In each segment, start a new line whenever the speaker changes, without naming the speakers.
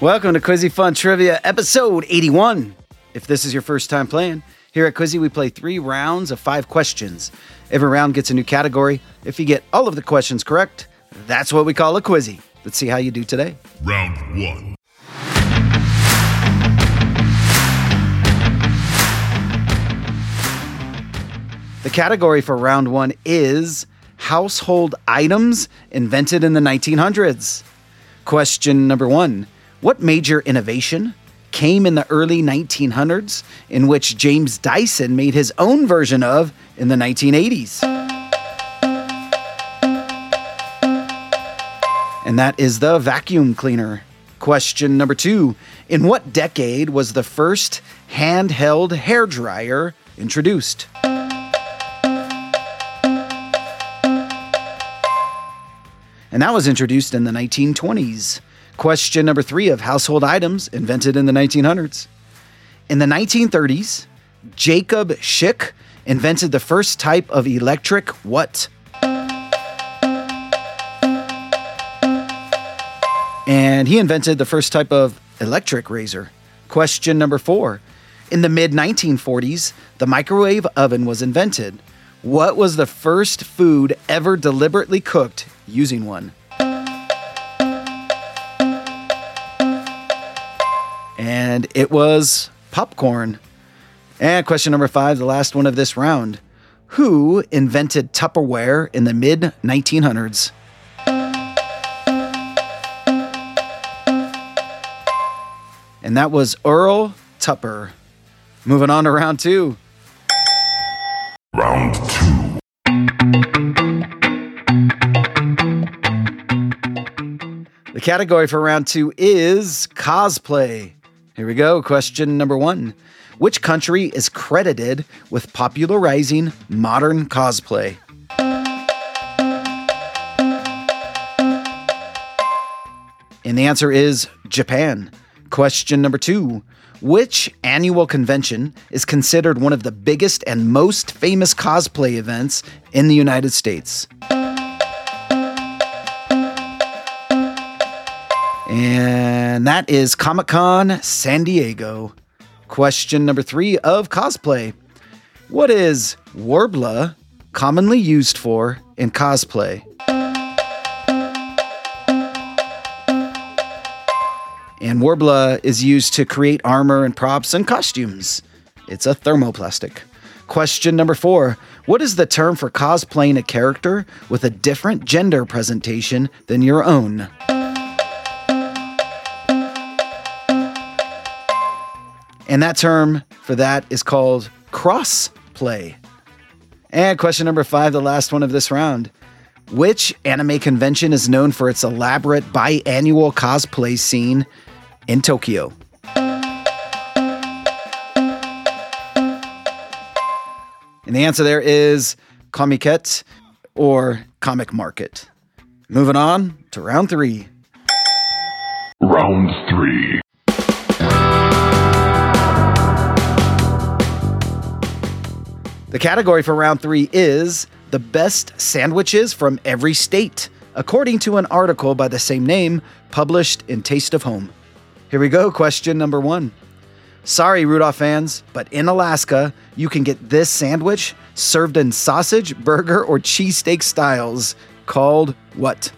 Welcome to Quizzy Fun Trivia, episode 81. If this is your first time playing, here at Quizzy we play 3 rounds of 5 questions. Every round gets a new category. If you get all of the questions correct, that's what we call a Quizzy. Let's see how you do today.
Round 1.
The category for round 1 is household items invented in the 1900s. Question number 1. What major innovation came in the early 1900s in which James Dyson made his own version of in the 1980s? And that is the vacuum cleaner. Question number 2. In what decade was the first handheld hairdryer introduced? And that was introduced in the 1920s. Question number 3 of household items invented in the 1900s. In the 1930s, Jacob Schick invented the first type of electric what? And he invented the first type of electric razor. Question number 4. In the mid-1940s, the microwave oven was invented. What was the first food ever deliberately cooked using one? And it was popcorn. And question number 5, the last one of this round. Who invented Tupperware in the mid-1900s? And that was Earl Tupper. Moving on to round 2.
Round 2.
The category for round 2 is cosplay. Here we go. Question number 1. Which country is credited with popularizing modern cosplay? And the answer is Japan. Question number 2. Which annual convention is considered one of the biggest and most famous cosplay events in the United States? And that is Comic-Con San Diego. Question number 3 of cosplay. What is Worbla commonly used for in cosplay? And Worbla is used to create armor and props and costumes. It's a thermoplastic. Question number 4. What is the term for cosplaying a character with a different gender presentation than your own? And that term for that is called crossplay. And question number 5, the last one of this round. Which anime convention is known for its elaborate biannual cosplay scene in Tokyo? And the answer there is Comiket or Comic Market. Moving on to round 3.
Round 3.
The category for round 3 is the best sandwiches from every state, according to an article by the same name published in Taste of Home. Here we go, question number 1. Sorry, Rudolph fans, but in Alaska, you can get this sandwich served in sausage, burger, or cheesesteak styles called what?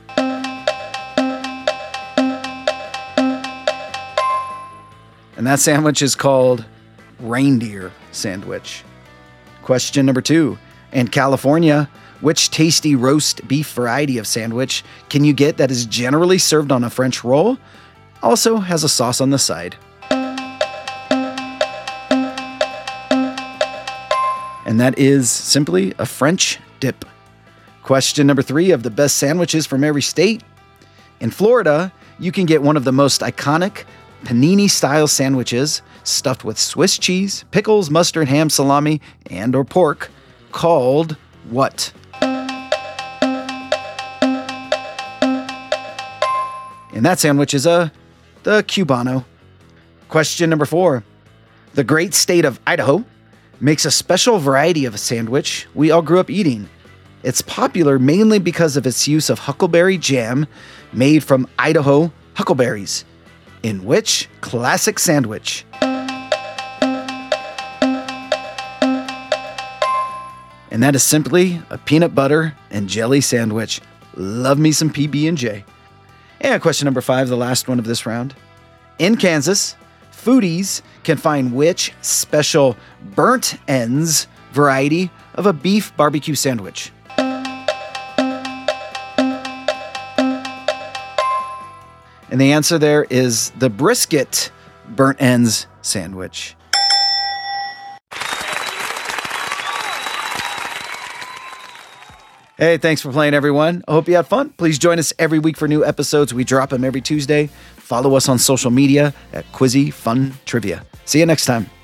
And that sandwich is called reindeer sandwich. Question number 2. In California, which tasty roast beef variety of sandwich can you get that is generally served on a French roll, also has a sauce on the side? And that is simply a French dip. Question number 3 of the best sandwiches from every state. In Florida, you can get one of the most iconic panini-style sandwiches stuffed with Swiss cheese, pickles, mustard, ham, salami, and or pork called what? And that sandwich is the Cubano. Question number 4. The great state of Idaho makes a special variety of a sandwich we all grew up eating. It's popular mainly because of its use of huckleberry jam made from Idaho huckleberries. In which classic sandwich? And that is simply a peanut butter and jelly sandwich. Love me some PB&J. And question number 5, the last one of this round. In Kansas, foodies can find which special burnt ends variety of a beef barbecue sandwich? And the answer there is the brisket burnt ends sandwich. Hey, thanks for playing, everyone. I hope you had fun. Please join us every week for new episodes. We drop them every Tuesday. Follow us on social media at Quizzy Fun Trivia. See you next time.